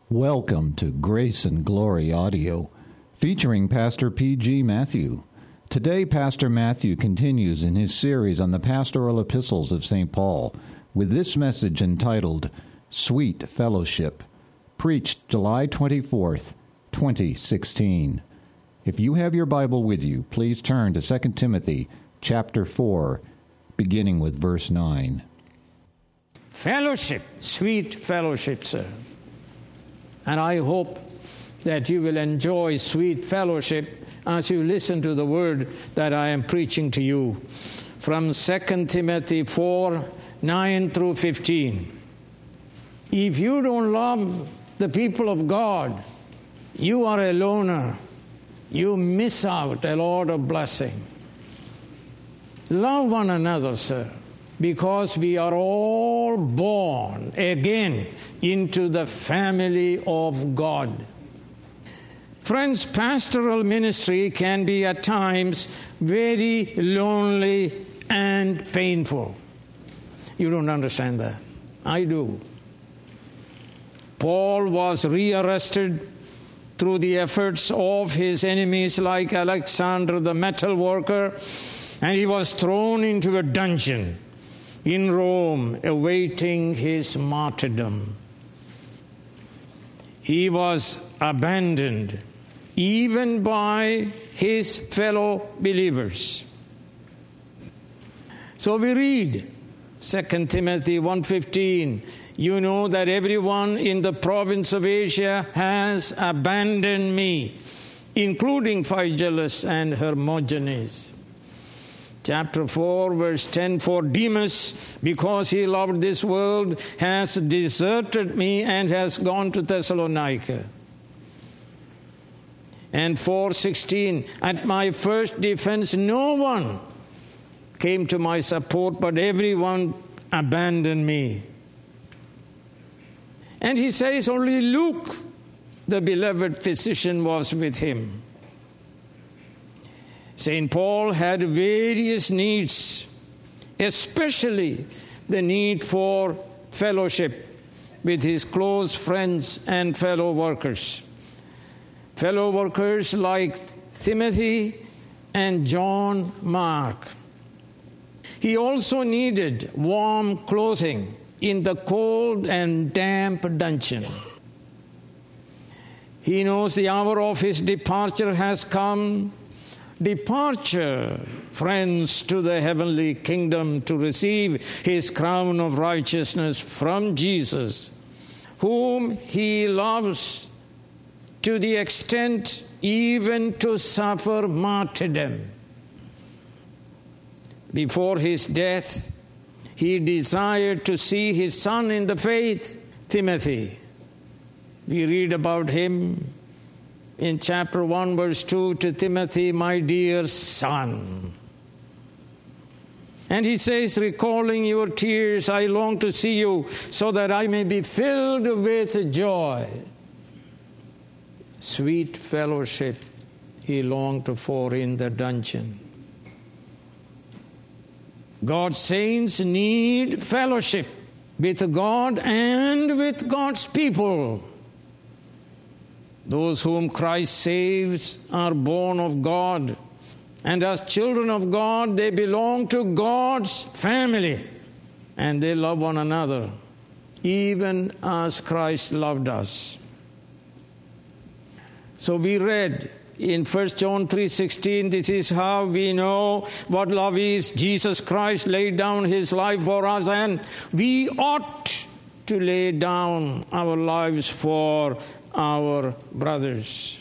Welcome to Grace and Glory Audio, featuring Pastor P.G. Matthew. Today, Pastor Matthew continues in his series on the pastoral epistles of St. Paul with this message entitled, Sweet Fellowship, preached July 24th, 2016. If you have your Bible with you, please turn to 2 Timothy chapter 4, beginning with verse 9. Fellowship, sweet fellowship, sir. And I hope that you will enjoy sweet fellowship as you listen to the word that I am preaching to you from 2 Timothy 4, 9 through 15. If you don't love the people of God, you are a loner. You miss out a lot of blessing. Love one another, sir, because we are all born again into the family of God. Friends, pastoral ministry can be at times very lonely and painful. You don't understand that. I do. Paul was rearrested through the efforts of his enemies like Alexander the metal worker, and he was thrown into a dungeon in Rome, awaiting his martyrdom. He was abandoned even by his fellow believers. So we read 2 Timothy 1:15, you know that everyone in the province of Asia has abandoned me, including Phygelus and Hermogenes. Chapter 4, verse 10, for Demas, because he loved this world, has deserted me and has gone to Thessalonica. And 4:16, at my first defense, no one came to my support, but everyone abandoned me. And he says only Luke, the beloved physician, was with him. St. Paul had various needs, especially the need for fellowship with his close friends and fellow workers. Fellow workers like Timothy and John Mark. He also needed warm clothing in the cold and damp dungeon. He knows the hour of his departure has come. Departure, friends, to the heavenly kingdom to receive his crown of righteousness from Jesus, whom he loves to the extent even to suffer martyrdom. Before his death, he desired to see his son in the faith, Timothy. We read about him in chapter 1, verse 2, to Timothy, my dear son. And he says, recalling your tears, I long to see you so that I may be filled with joy. Sweet fellowship he longed for in the dungeon. God's saints need fellowship with God and with God's people. Those whom Christ saves are born of God, and as children of God, they belong to God's family, and they love one another, even as Christ loved us. So we read in 1 John 3:16, this is how we know what love is. Jesus Christ laid down his life for us, and we ought to lay down our lives for our brothers.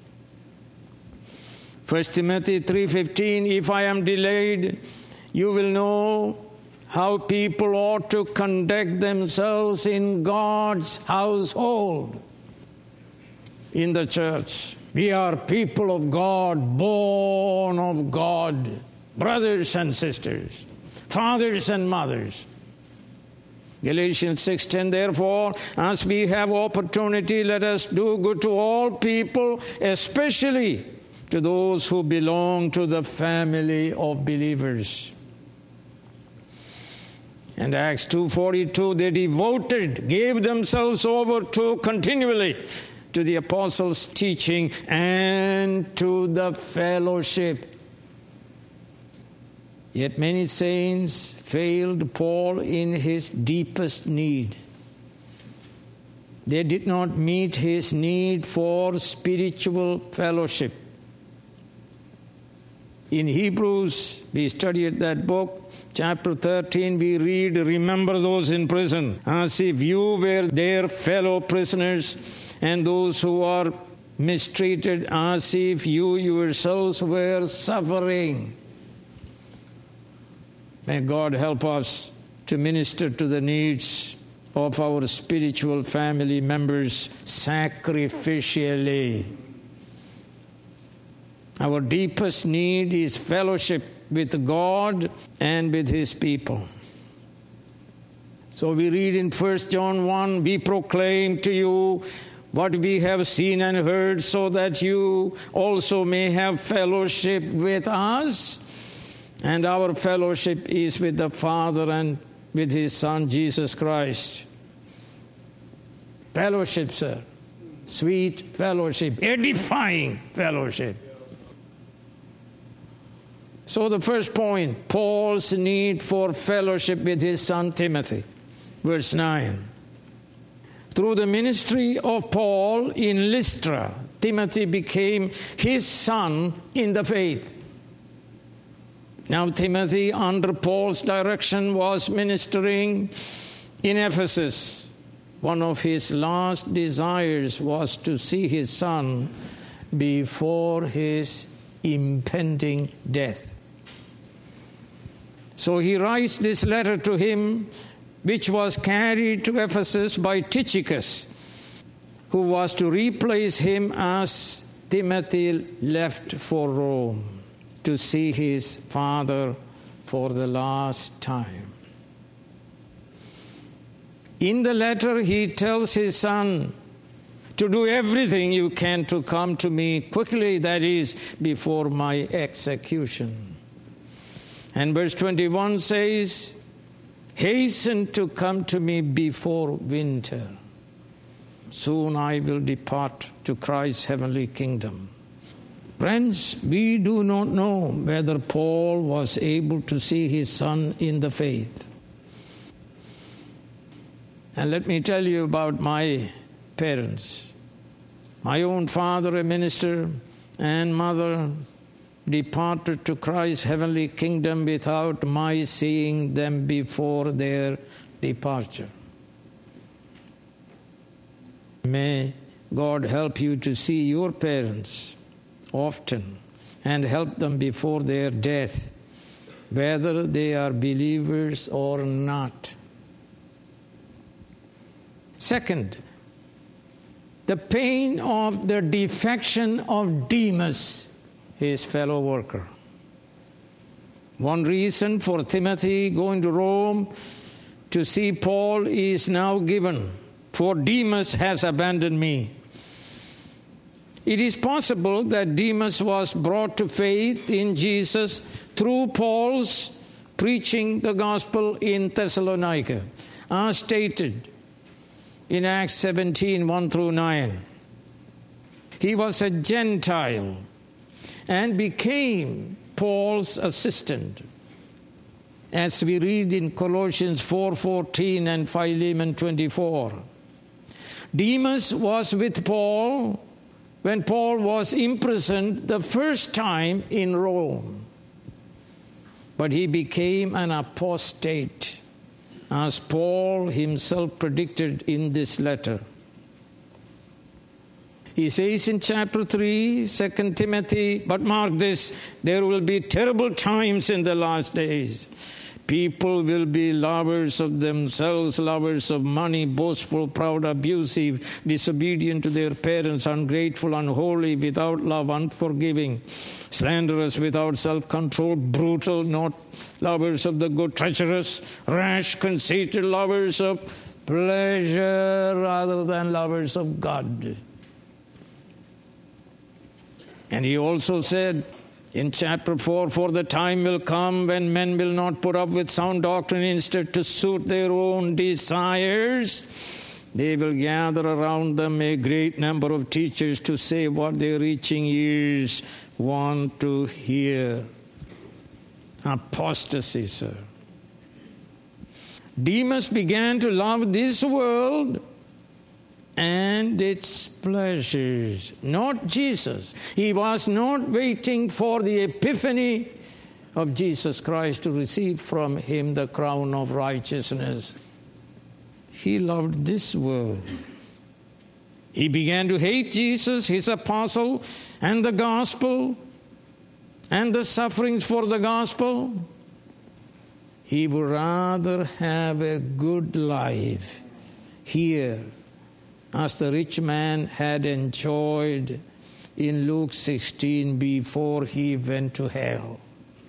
1 Timothy 3:15, if I am delayed, you will know how people ought to conduct themselves in God's household, in the church. We are people of God, born of God, brothers and sisters, fathers and mothers. Galatians 6:10, therefore, as we have opportunity, let us do good to all people, especially to those who belong to the family of believers. And Acts 2:42, they gave themselves over to continually to the apostles' teaching and to the fellowship. Yet many saints failed Paul in his deepest need. They did not meet his need for spiritual fellowship. In Hebrews, we studied that book, chapter 13, we read, remember those in prison, as if you were their fellow prisoners, and those who are mistreated, as if you yourselves were suffering. May God help us to minister to the needs of our spiritual family members sacrificially. Our deepest need is fellowship with God and with His people. So we read in 1 John 1, we proclaim to you what we have seen and heard, so that you also may have fellowship with us. And our fellowship is with the Father and with His Son, Jesus Christ. Fellowship, sir. Sweet fellowship. Edifying fellowship. So the first point, Paul's need for fellowship with his son Timothy. Verse 9. Through the ministry of Paul in Lystra, Timothy became his son in the faith. Now Timothy, under Paul's direction, was ministering in Ephesus. One of his last desires was to see his son before his impending death. So he writes this letter to him, which was carried to Ephesus by Tychicus, who was to replace him as Timothy left for Rome to see his father for the last time. In the letter, he tells his son to do everything you can to come to me quickly, that is, before my execution. And verse 21 says, hasten to come to me before winter. Soon I will depart to Christ's heavenly kingdom. Friends, we do not know whether Paul was able to see his son in the faith. And let me tell you about my parents. My own father, a minister, and mother departed to Christ's heavenly kingdom without my seeing them before their departure. May God help you to see your parents often and help them before their death, whether they are believers or not. Second, the pain of the defection of Demas, his fellow worker. One reason for Timothy going to Rome to see Paul is now given. For Demas has abandoned me. It is possible that Demas was brought to faith in Jesus through Paul's preaching the gospel in Thessalonica, as stated in Acts 17, 1-9. He was a Gentile and became Paul's assistant, as we read in Colossians 4:14 and Philemon 24. Demas was with Paul when Paul was imprisoned the first time in Rome. But he became an apostate, as Paul himself predicted in this letter. He says in chapter 3, 2 Timothy, but mark this, there will be terrible times in the last days. People will be lovers of themselves, lovers of money, boastful, proud, abusive, disobedient to their parents, ungrateful, unholy, without love, unforgiving, slanderous, without self-control, brutal, not lovers of the good, treacherous, rash, conceited, lovers of pleasure rather than lovers of God. And he also said, In chapter 4, for the time will come when men will not put up with sound doctrine. Instead, to suit their own desires, they will gather around them a great number of teachers to say what their reaching ears want to hear. Apostasy, sir. Demas began to love this world and its pleasures, not Jesus. He was not waiting for the epiphany of Jesus Christ to receive from him the crown of righteousness. He loved this world. He began to hate Jesus, his apostle, and the gospel, and the sufferings for the gospel. He would rather have a good life here, as the rich man had enjoyed in Luke 16 before he went to hell.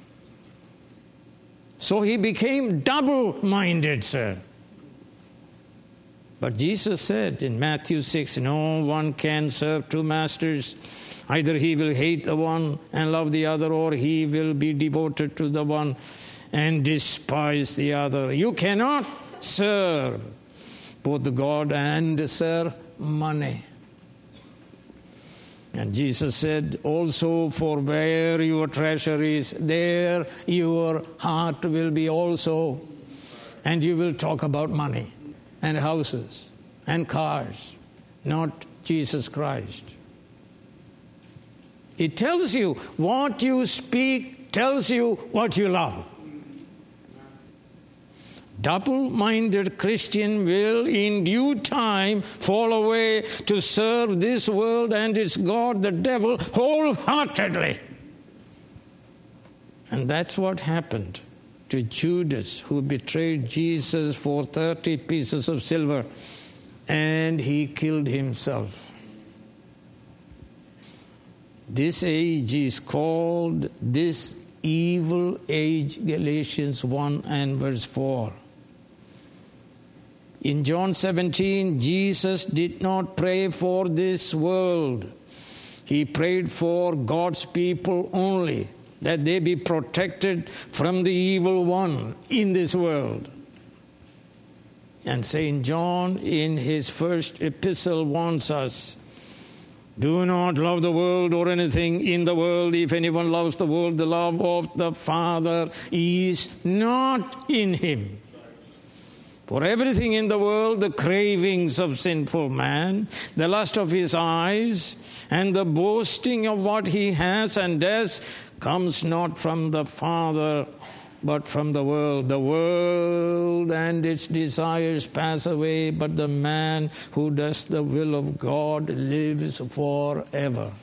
So he became double-minded, sir. But Jesus said in Matthew 6, no one can serve two masters. Either he will hate the one and love the other, or he will be devoted to the one and despise the other. You cannot serve both God and serve money. And Jesus said, also, for where your treasure is, there your heart will be also. And you will talk about money and houses and cars, not Jesus Christ. It tells you what you speak, tells you what you love. Double-minded Christian will in due time fall away to serve this world and its God, the devil, wholeheartedly. And that's what happened to Judas, who betrayed Jesus for 30 pieces of silver, and he killed himself. This age is called this evil age, Galatians 1 and verse 4. In John 17, Jesus did not pray for this world. He prayed for God's people only, that they be protected from the evil one in this world. And St. John, in his first epistle, warns us, do not love the world or anything in the world. If anyone loves the world, the love of the Father is not in him. For everything in the world, the cravings of sinful man, the lust of his eyes, and the boasting of what he has and does, comes not from the Father, but from the world. The world and its desires pass away, but the man who does the will of God lives forever.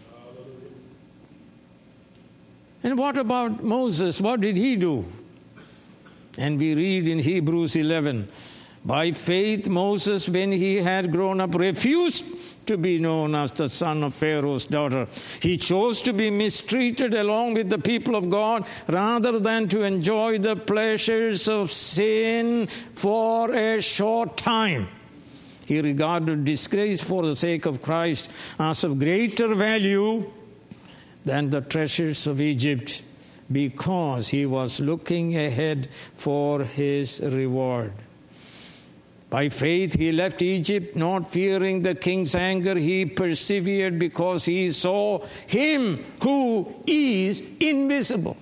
And what about Moses? What did he do? And we read in Hebrews 11, by faith Moses, when he had grown up, refused to be known as the son of Pharaoh's daughter. He chose to be mistreated along with the people of God rather than to enjoy the pleasures of sin for a short time. He regarded disgrace for the sake of Christ as of greater value than the treasures of Egypt, because he was looking ahead for his reward. By faith he left Egypt, not fearing the king's anger. He persevered because he saw him who is invisible.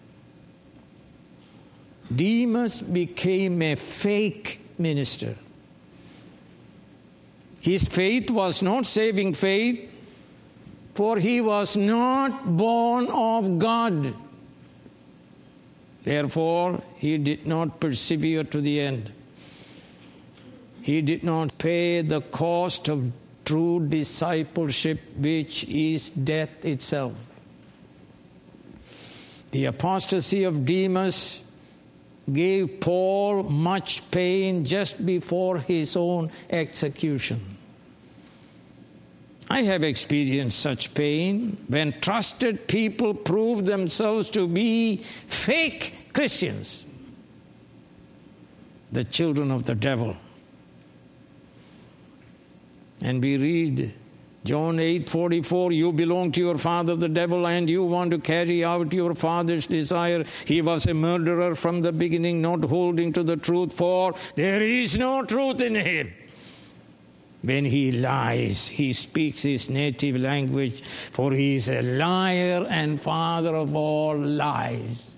Demas became a fake minister. His faith was not saving faith, for he was not born of God. Therefore, he did not persevere to the end. He did not pay the cost of true discipleship, which is death itself. The apostasy of Demas gave Paul much pain just before his own execution. I have experienced such pain when trusted people prove themselves to be fake Christians, the children of the devil. And we read John 8:44, you belong to your father the devil and you want to carry out your father's desire. He was a murderer from the beginning, not holding to the truth, for there is no truth in him. When he lies, he speaks his native language, for he is a liar and father of all lies.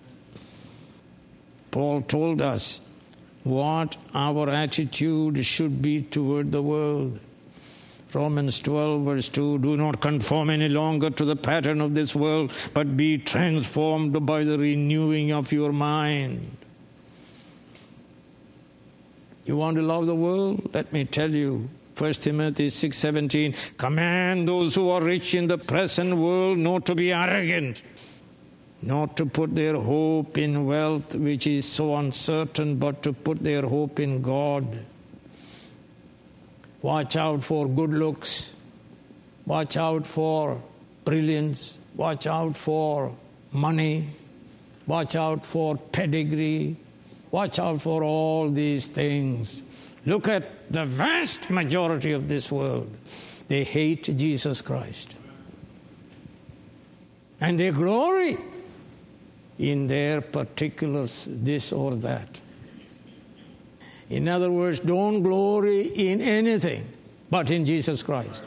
Paul told us what our attitude should be toward the world. Romans 12 verse 2, do not conform any longer to the pattern of this world, but be transformed by the renewing of your mind. You want to love the world? Let me tell you, 1 Timothy 6:17, command those who are rich in the present world not to be arrogant, not to put their hope in wealth, which is so uncertain, but to put their hope in God. Watch out for good looks. Watch out for brilliance. Watch out for money. Watch out for pedigree. Watch out for all these things. Look at the vast majority of this world. They hate Jesus Christ. And they glory in their particulars, this or that. In other words, don't glory in anything but in Jesus Christ.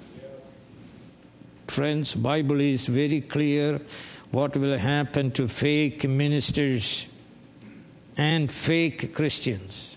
Friends, Bible is very clear what will happen to fake ministers and fake Christians.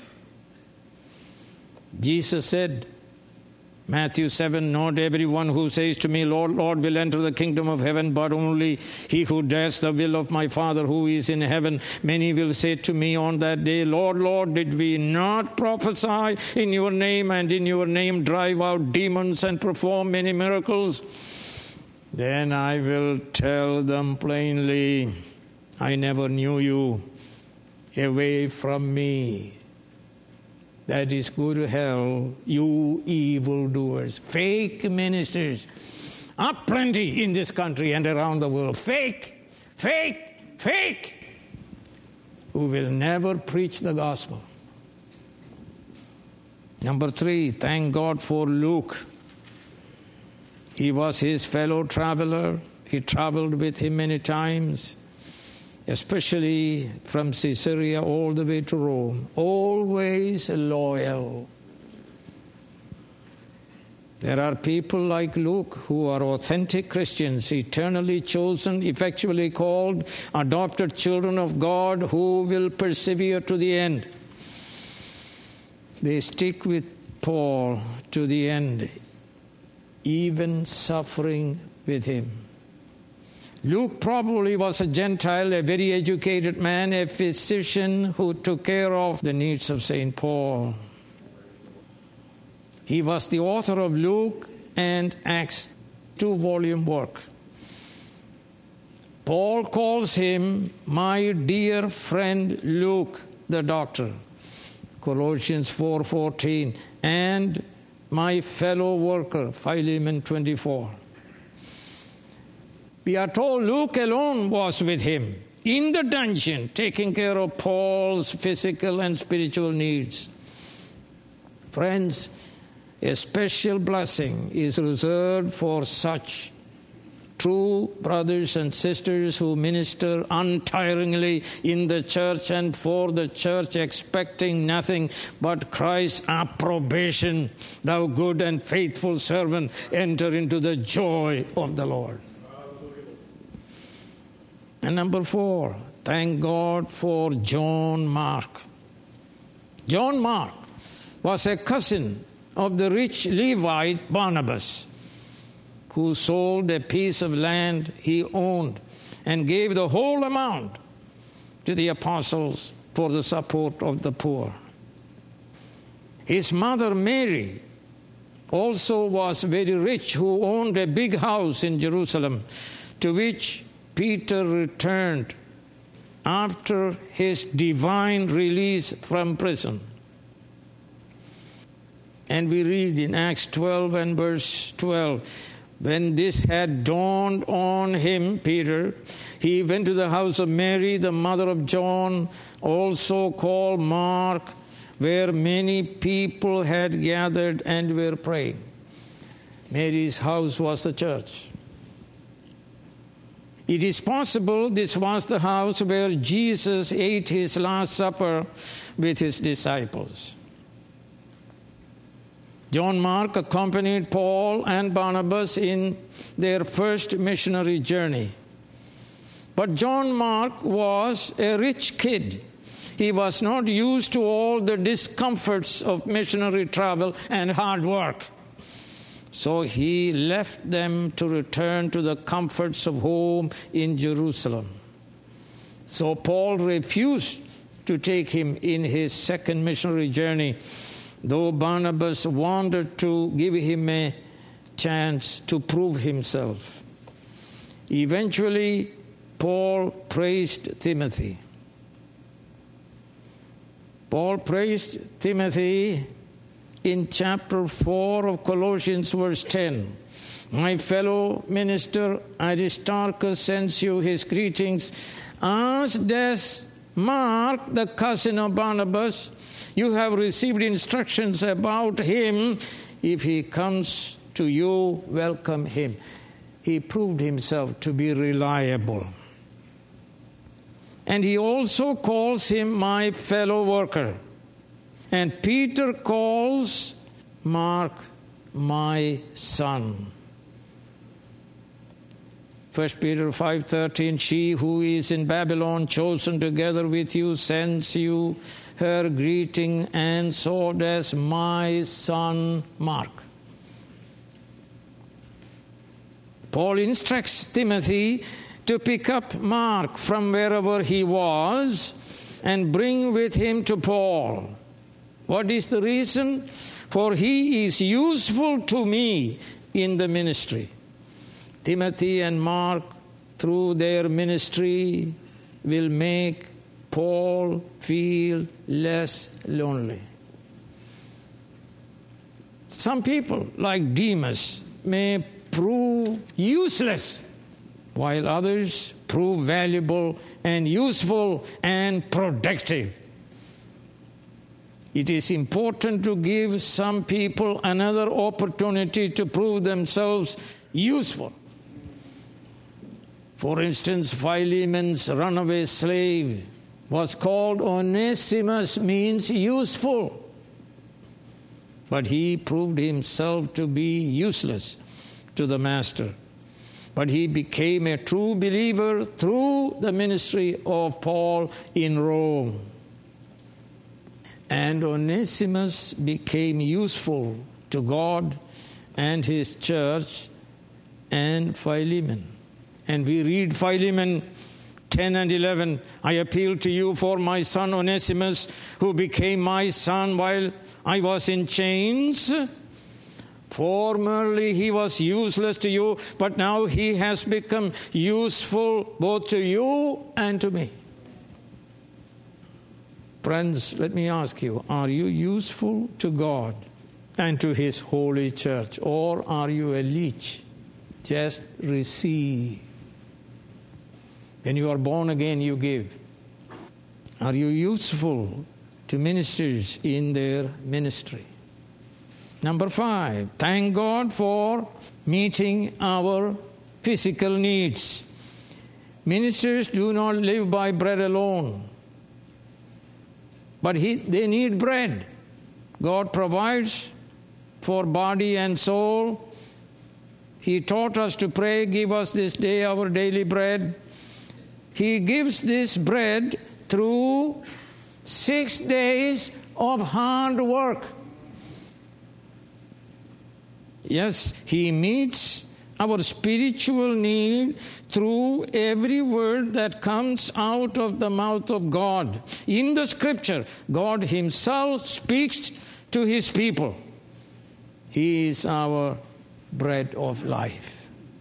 Jesus said, Matthew 7, not everyone who says to me, Lord, Lord, will enter the kingdom of heaven, but only he who does the will of my Father who is in heaven. Many will say to me on that day, Lord, Lord, did we not prophesy in your name and in your name drive out demons and perform many miracles? Then I will tell them plainly, I never knew you. Away from me. That is go to hell, you evildoers. Fake ministers are plenty in this country and around the world. Fake, who will never preach the gospel. Number 3, thank God for Luke. He was his fellow traveler. He traveled with him many times, especially from Caesarea all the way to Rome. Always loyal. There are people like Luke who are authentic Christians, eternally chosen, effectually called, adopted children of God who will persevere to the end. They stick with Paul to the end, even suffering with him. Luke probably was a Gentile, a very educated man, a physician who took care of the needs of St. Paul. He was the author of Luke and Acts, 2-volume work. Paul calls him my dear friend Luke, the doctor, Colossians 4:14, and my fellow worker, Philemon 24. We are told Luke alone was with him in the dungeon, taking care of Paul's physical and spiritual needs. Friends, a special blessing is reserved for such true brothers and sisters who minister untiringly in the church and for the church, expecting nothing but Christ's approbation. Thou good and faithful servant, enter into the joy of the Lord. And number 4, thank God for John Mark. John Mark was a cousin of the rich Levite Barnabas, who sold a piece of land he owned and gave the whole amount to the apostles for the support of the poor. His mother Mary also was very rich, who owned a big house in Jerusalem, to which Peter returned after his divine release from prison. And we read in Acts 12 and verse 12, when this had dawned on him, Peter, he went to the house of Mary, the mother of John, also called Mark, where many people had gathered and were praying. Mary's house was the church. It is possible this was the house where Jesus ate his Last Supper with his disciples. John Mark accompanied Paul and Barnabas in their first missionary journey. But John Mark was a rich kid. He was not used to all the discomforts of missionary travel and hard work. So he left them to return to the comforts of home in Jerusalem. So Paul refused to take him in his second missionary journey, though Barnabas wanted to give him a chance to prove himself. Eventually, Paul praised Timothy. Paul praised Timothy in chapter 4 of Colossians, verse 10. My fellow minister Aristarchus sends you his greetings, as does Mark, the cousin of Barnabas. You have received instructions about him. If he comes to you, welcome him. He proved himself to be reliable. And he also calls him my fellow worker. And Peter calls Mark my son. 1 Peter 5:13, she who is in Babylon, chosen together with you, sends you her greeting, and so does my son Mark. Paul instructs Timothy to pick up Mark from wherever he was and bring with him to Paul. What is the reason? For he is useful to me in the ministry. Timothy and Mark, through their ministry, will make Paul feel less lonely. Some people, like Demas, may prove useless, while others prove valuable and useful and productive. It is important to give some people another opportunity to prove themselves useful. For instance, Philemon's runaway slave was called Onesimus, means useful. But he proved himself to be useless to the master. But he became a true believer through the ministry of Paul in Rome. And Onesimus became useful to God and his church and Philemon. And we read Philemon 10 and 11, I appeal to you for my son Onesimus, who became my son while I was in chains. Formerly he was useless to you, but now he has become useful both to you and to me. Friends, let me ask you, are you useful to God and to his holy church, or are you a leech? Just receive. When you are born again, you give. Are you useful to ministers in their ministry? Number 5, thank God for meeting our physical needs. Ministers do not live by bread alone, but they need bread. God provides for body and soul. He taught us to pray, give us this day our daily bread. He gives this bread through 6 days of hard work. Yes, he meets our spiritual need through every word that comes out of the mouth of God. In the scripture, God himself speaks to his people. He is our bread of life.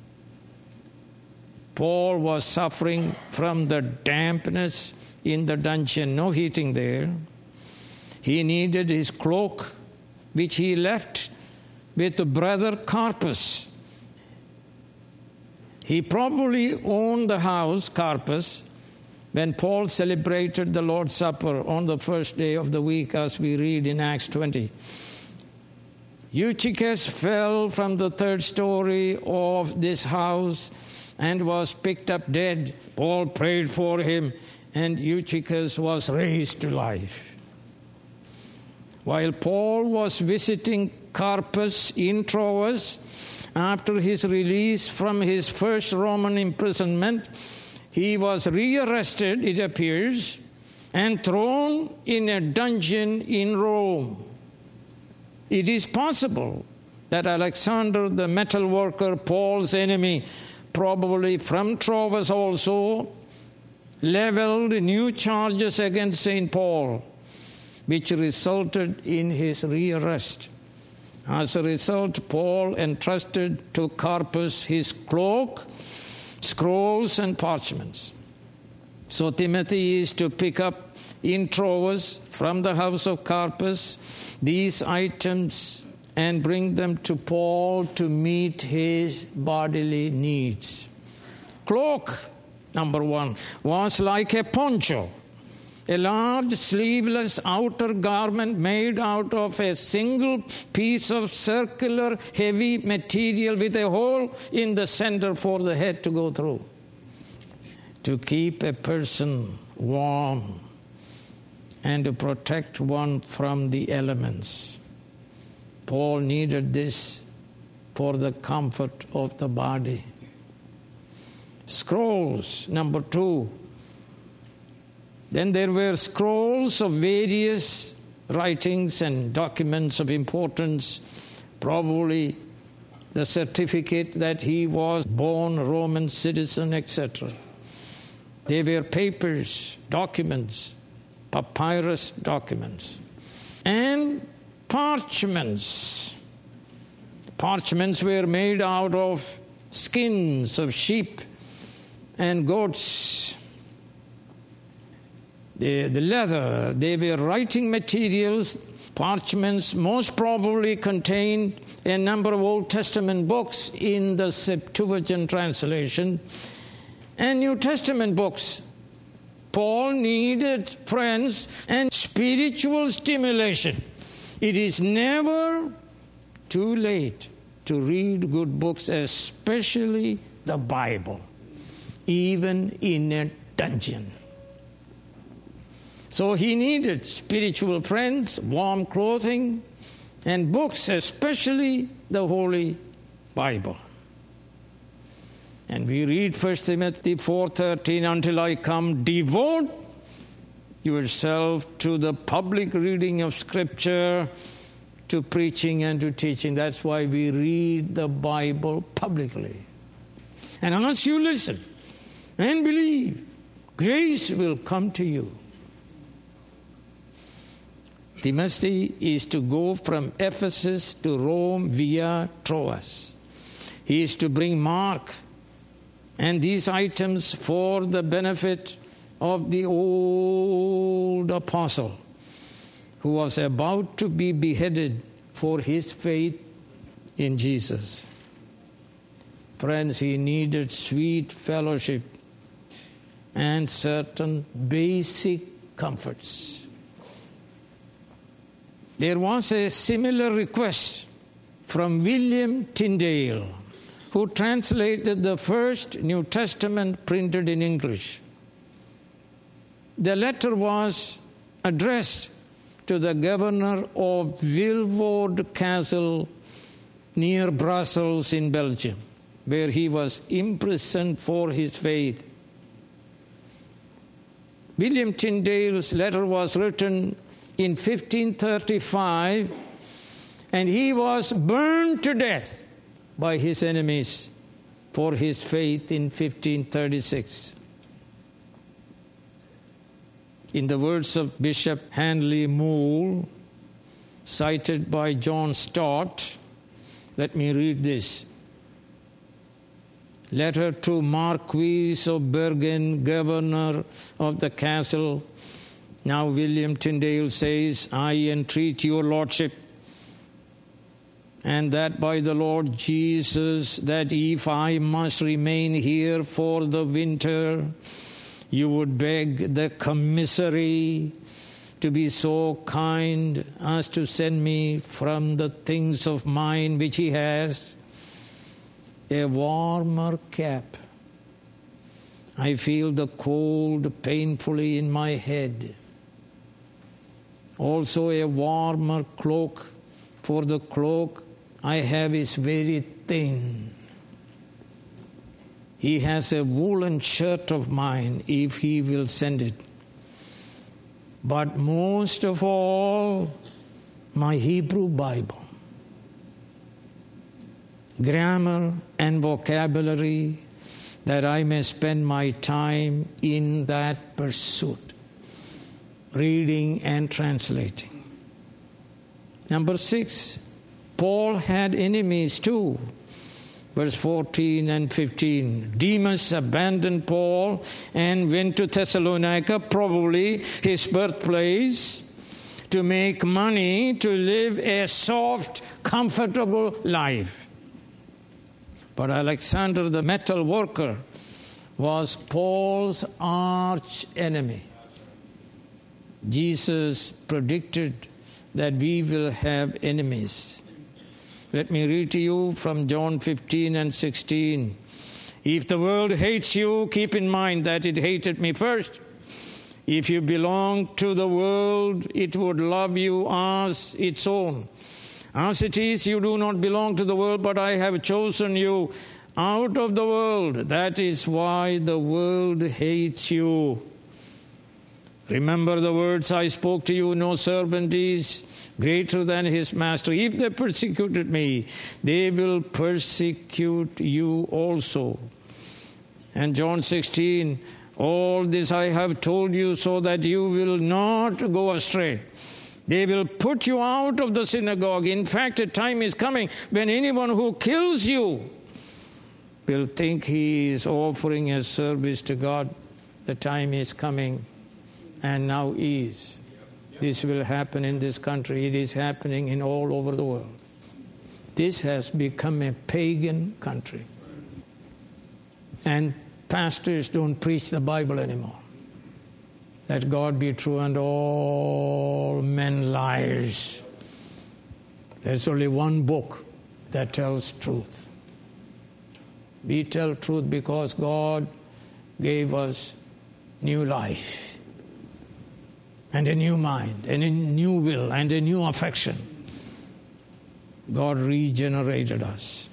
Paul was suffering from the dampness in the dungeon, no heating there. He needed his cloak, which he left with brother Carpus. He probably owned the house, Carpus, when Paul celebrated the Lord's Supper on the first day of the week, as we read in Acts 20. Eutychus fell from the third story of this house and was picked up dead. Paul prayed for him, and Eutychus was raised to life. While Paul was visiting Carpus in Troas, after his release from his first Roman imprisonment, he was rearrested, it appears, and thrown in a dungeon in Rome. It is possible that Alexander, the metal worker, Paul's enemy, probably from Troas also, leveled new charges against St. Paul, which resulted in his rearrest. As a result, Paul entrusted to Carpus his cloak, scrolls, and parchments. So Timothy is to pick up in Troas from the house of Carpus these items and bring them to Paul to meet his bodily needs. Cloak, number one, was like a poncho, a large sleeveless outer garment made out of a single piece of circular heavy material with a hole in the center for the head to go through, to keep a person warm and to protect one from the elements. Paul needed this for the comfort of the body. Scrolls, number two. Then there were scrolls of various writings and documents of importance, probably the certificate that he was born Roman citizen, etc. They were papers, documents, papyrus documents, and parchments. Parchments were made out of skins of sheep and goats. The leather, they were writing materials. Parchments most probably contained a number of Old Testament books in the Septuagint translation and New Testament books. Paul needed, friends, and spiritual stimulation. It is never too late to read good books, especially the Bible, even in a dungeon. So he needed spiritual friends, warm clothing, and books, especially the Holy Bible. And we read 1 Timothy 4:13, until I come, devote yourself to the public reading of Scripture, to preaching and to teaching. That's why we read the Bible publicly. And unless you listen and believe, grace will come to you. Timothy is to go from Ephesus to Rome via Troas. He is to bring Mark and these items for the benefit of the old apostle who was about to be beheaded for his faith in Jesus. Friends, he needed sweet fellowship and certain basic comforts. There was a similar request from William Tyndale, who translated the first New Testament printed in English. The letter was addressed to the governor of Vilvoorde Castle near Brussels in Belgium, where he was imprisoned for his faith. William Tyndale's letter was written in 1535, and he was burned to death by his enemies for his faith in 1536. In the words of Bishop Handley Moule, cited by John Stott, let me read this. Letter to Marquis of Bergen, governor of the castle. Now William Tyndale says, I entreat your lordship, and that by the Lord Jesus, that if I must remain here for the winter, you would beg the commissary to be so kind as to send me from the things of mine which he has a warmer cap. I feel the cold painfully in my head. Also a warmer cloak, for the cloak I have is very thin. He has a woolen shirt of mine, if he will send it. But most of all, my Hebrew Bible. Grammar and vocabulary, that I may spend my time in that pursuit, reading and translating. Number 6, Paul had enemies too. Verse 14 and 15. Demas abandoned Paul and went to Thessalonica, probably his birthplace, to make money to live a soft, comfortable life. But Alexander the metal worker was Paul's arch enemy. Jesus predicted that we will have enemies. Let me read to you from John 15 and 16. If the world hates you, keep in mind that it hated me first. If you belong to the world, it would love you as its own. As it is, you do not belong to the world, but I have chosen you out of the world. That is why the world hates you. Remember the words I spoke to you, no servant is greater than his master. If they persecuted me, they will persecute you also. And John 16, all this I have told you so that you will not go astray. They will put you out of the synagogue. In fact, a time is coming when anyone who kills you will think he is offering a service to God. The time is coming, and now is. This will happen in this country. It is happening in all over the world. This has become a pagan country. And pastors don't preach the Bible anymore. Let God be true and all men liars. There's only one book that tells truth. We tell truth because God gave us new life and a new mind and a new will and a new affection. God regenerated us.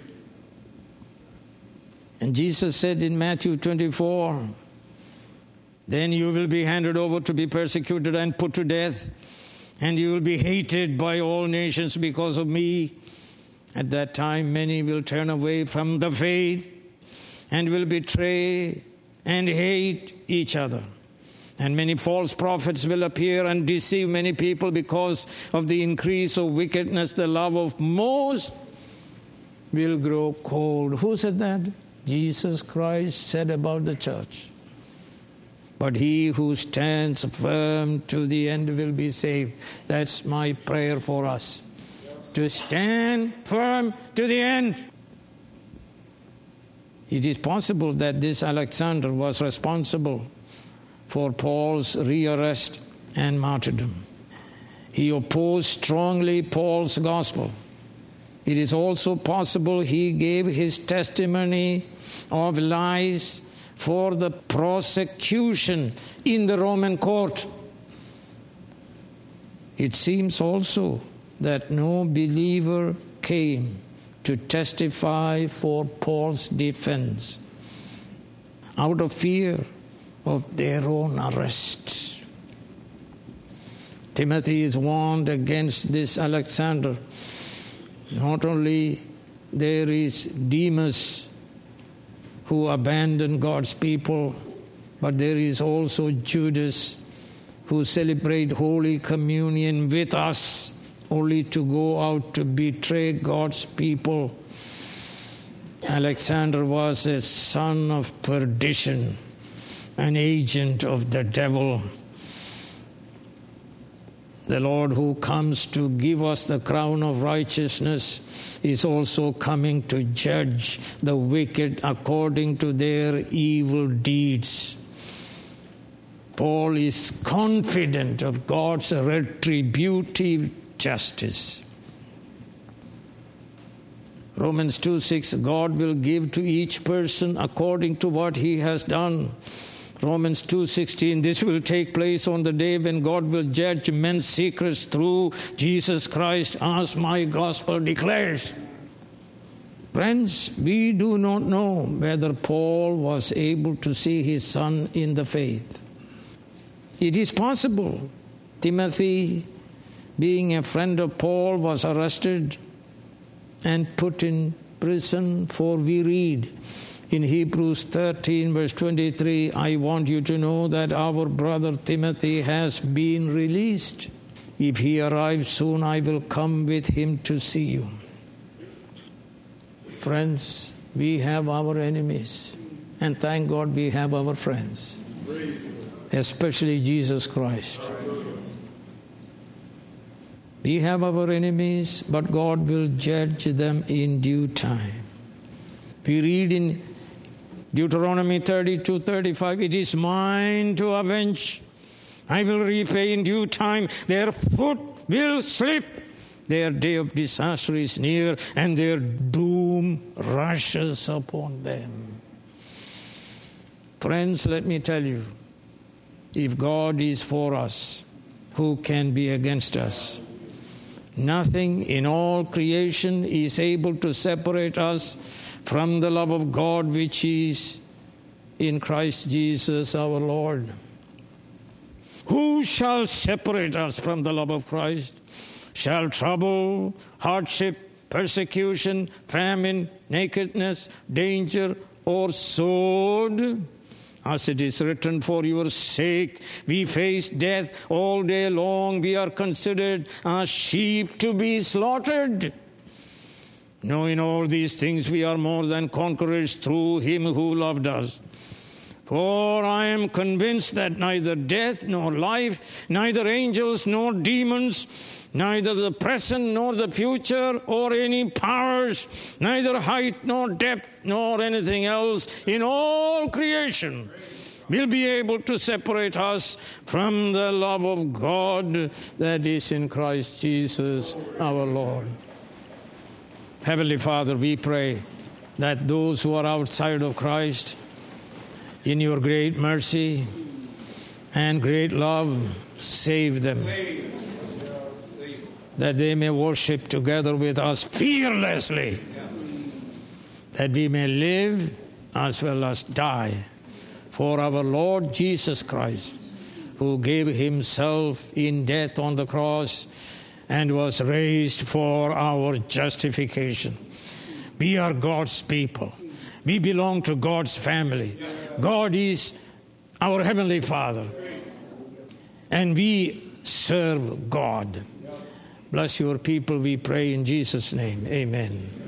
And Jesus said in Matthew 24, then you will be handed over to be persecuted and put to death, and you will be hated by all nations because of me. At that time, many will turn away from the faith and will betray and hate each other. And many false prophets will appear and deceive many people. Because of the increase of wickedness, the love of most will grow cold. Who said that? Jesus Christ said about the church. But he who stands firm to the end will be saved. That's my prayer for us. To stand firm to the end. It is possible that this Alexander was responsible for Paul's rearrest and martyrdom. He opposed strongly Paul's gospel. It is also possible he gave his testimony of lies for the prosecution in the Roman court. It seems also that no believer came to testify for Paul's defense out of fear of their own arrest. Timothy is warned against this Alexander. Not only there is Demas who abandoned God's people, but there is also Judas who celebrate Holy Communion with us only to go out to betray God's people. Alexander was a son of perdition, an agent of the devil. The Lord who comes to give us the crown of righteousness is also coming to judge the wicked according to their evil deeds. Paul is confident of God's retributive justice. Romans 2:6, God will give to each person according to what he has done. Romans 2:16, this will take place on the day when God will judge men's secrets through Jesus Christ, as my gospel declares. Friends, we do not know whether Paul was able to see his son in the faith. It is possible Timothy, being a friend of Paul, was arrested and put in prison, for we read in Hebrews 13 verse 23, I want you to know that our brother Timothy has been released. If he arrives soon, I will come with him to see you. Friends, we have our enemies, and thank God we have our friends, especially Jesus Christ. We have our enemies, but God will judge them in due time. We read in Deuteronomy 32:35, it is mine to avenge. I will repay in due time. Their foot will slip. Their day of disaster is near, and their doom rushes upon them. Friends, let me tell you, if God is for us, who can be against us? Nothing in all creation is able to separate us from the love of God which is in Christ Jesus our Lord. Who shall separate us from the love of Christ? Shall trouble, hardship, persecution, famine, nakedness, danger, or sword? As it is written, for your sake we face death all day long. We are considered as sheep to be slaughtered. No, in all these things we are more than conquerors through him who loved us. For I am convinced that neither death nor life, neither angels nor demons, neither the present nor the future or any powers, neither height nor depth nor anything else in all creation will be able to separate us from the love of God that is in Christ Jesus our Lord. Heavenly Father, we pray that those who are outside of Christ, in your great mercy and great love, save them, that they may worship together with us fearlessly, that we may live as well as die for our Lord Jesus Christ, who gave himself in death on the cross and was raised for our justification. We are God's people. We belong to God's family. God is our Heavenly Father, and we serve God. Bless your people, we pray in Jesus' name. Amen.